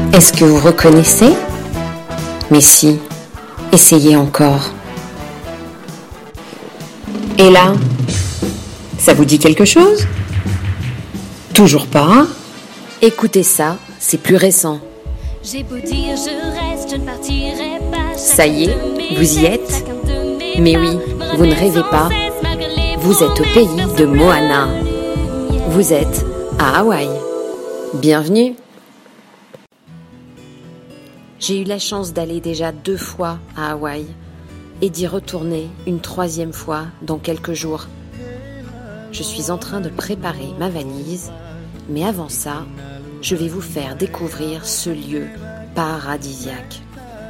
Est-ce que vous reconnaissez ? Mais si, essayez encore. Et là, ça vous dit quelque chose ? Toujours pas ? Écoutez ça, c'est plus récent. J'ai beau dire je reste, je ne partirai pas. Ça y est, vous y êtes ? Mais oui, vous ne rêvez pas. Vous êtes au pays de Moana. Vous êtes à Hawaï. Bienvenue. J'ai eu la chance d'aller déjà 2 fois à Hawaï et d'y retourner une 3e fois dans quelques jours. Je suis en train de préparer ma valise, mais avant ça, je vais vous faire découvrir ce lieu paradisiaque.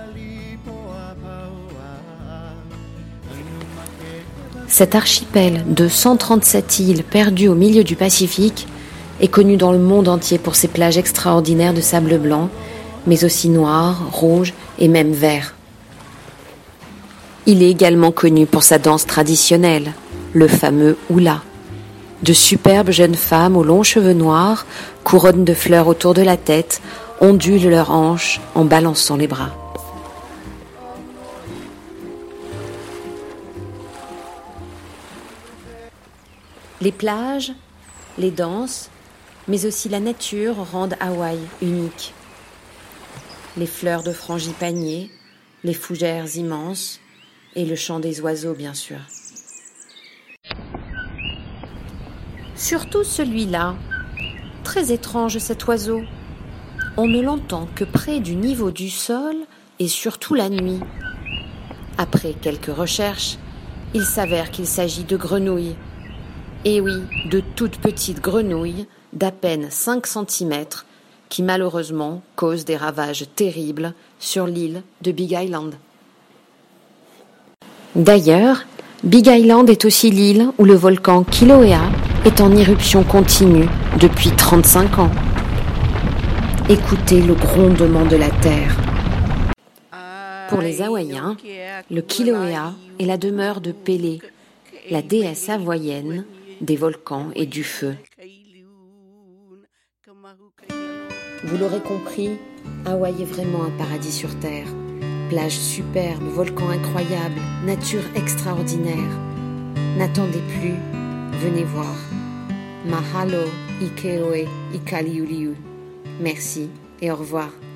Cet archipel de 137 îles perdues au milieu du Pacifique est connu dans le monde entier pour ses plages extraordinaires de sable blanc, mais aussi noir, rouge et même vert. Il est également connu pour sa danse traditionnelle, le fameux hula. De superbes jeunes femmes aux longs cheveux noirs, couronnes de fleurs autour de la tête, ondulent leurs hanches en balançant les bras. Les plages, les danses, mais aussi la nature rendent Hawaï unique. Les fleurs de frangipanier, les fougères immenses et le chant des oiseaux, bien sûr. Surtout celui-là, très étrange cet oiseau. On ne l'entend que près du niveau du sol et surtout la nuit. Après quelques recherches, il s'avère qu'il s'agit de grenouilles. Et oui, de toutes petites grenouilles d'à peine 5 cm qui malheureusement causent des ravages terribles sur l'île de Big Island. D'ailleurs, Big Island est aussi l'île où le volcan Kilauea est en éruption continue depuis 35 ans. Écoutez le grondement de la terre. Pour les Hawaïens, le Kilauea est la demeure de Pélé, la déesse hawaïenne des volcans et du feu. Vous l'aurez compris, Hawaï est vraiment un paradis sur terre. Plages superbes, volcans incroyables, nature extraordinaire. N'attendez plus, venez voir. Mahalo, ikeoe, ikaliuliu. Merci et au revoir.